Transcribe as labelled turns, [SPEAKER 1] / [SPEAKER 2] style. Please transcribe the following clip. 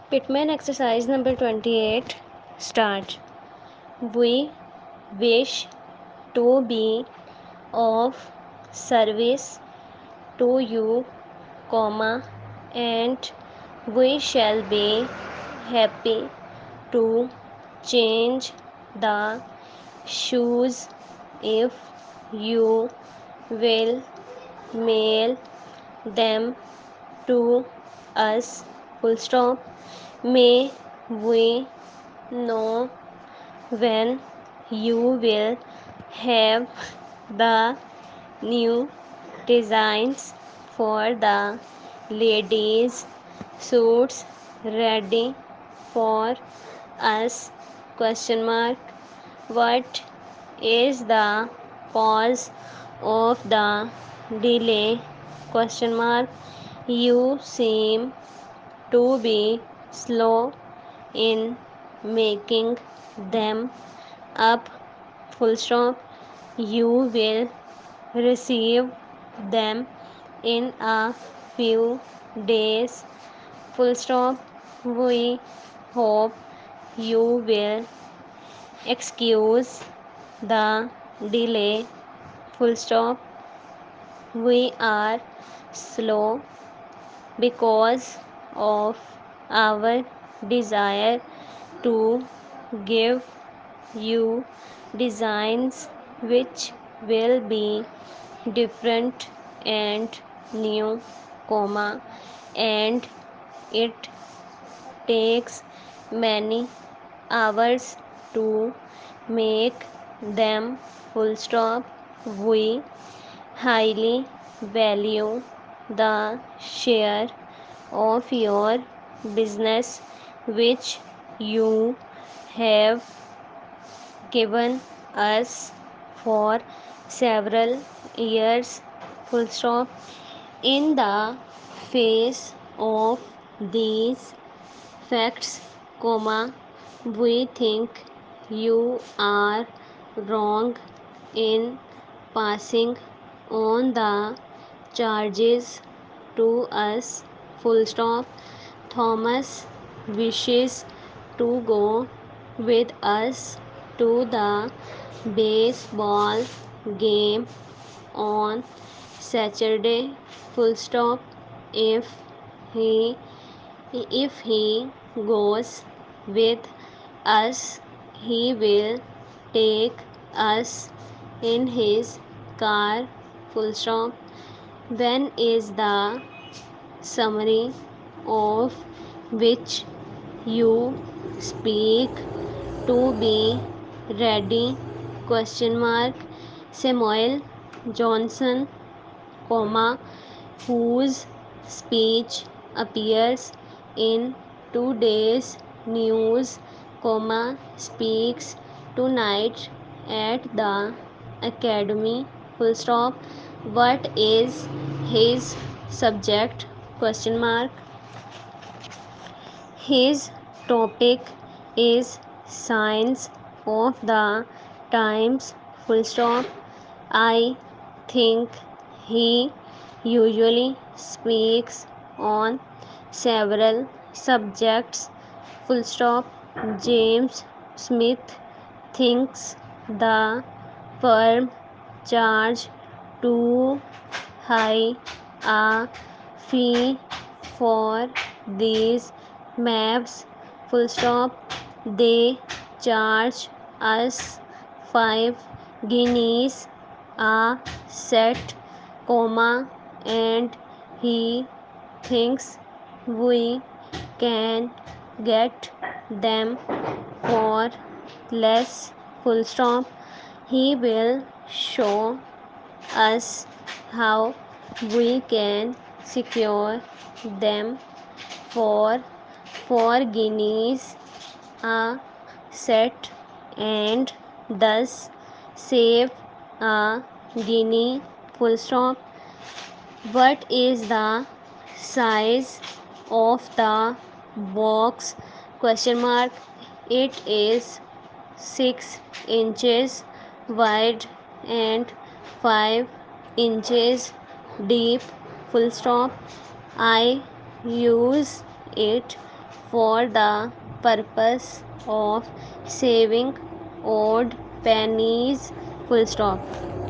[SPEAKER 1] Pitman exercise number 28. Start. We wish to be of service to you, comma, and we shall be happy to change the shoes if you will mail them to us. Full stop. May we know when you will have the new designs for the ladies' suits ready for us? Question mark. What is the cause of the delay? Question mark. You seem to be slow in making them up. Full stop. You will receive them in a few days. Full stop. We hope you will excuse the delay. Full stop. We are slow because of our desire to give you designs which will be different and new, comma, and it takes many hours to make them. Full stop. We highly value the share of your business which you have given us for several years. Full stop. In the face of these facts, comma, we think you are wrong in passing on the charges to us. Full stop. Thomas wishes to go with us to the baseball game on Saturday. Full stop. If he if he goes with us, he will take us in his car. Full stop. When is the summary of which you speak to be ready? Question mark. Samuel Johnson, comma, whose speech appears in today's news, comma, speaks tonight at the academy. Full stop. What is his subject? Question mark. His topic is signs of the times. Full stop. I think he usually speaks on several subjects. Full stop. James Smith thinks the firm charge too high a fee for these maps. Full stop. They charge us 5 guineas a set, comma, and he thinks we can get them for less. Full stop. He will show us how we can secure them for 4 guineas a set and thus save a guinea. Full stop. What is the size of the box? Question mark. It is 6 inches wide and 5 inches deep. Full stop. I use it for the purpose of saving odd pennies. Full stop.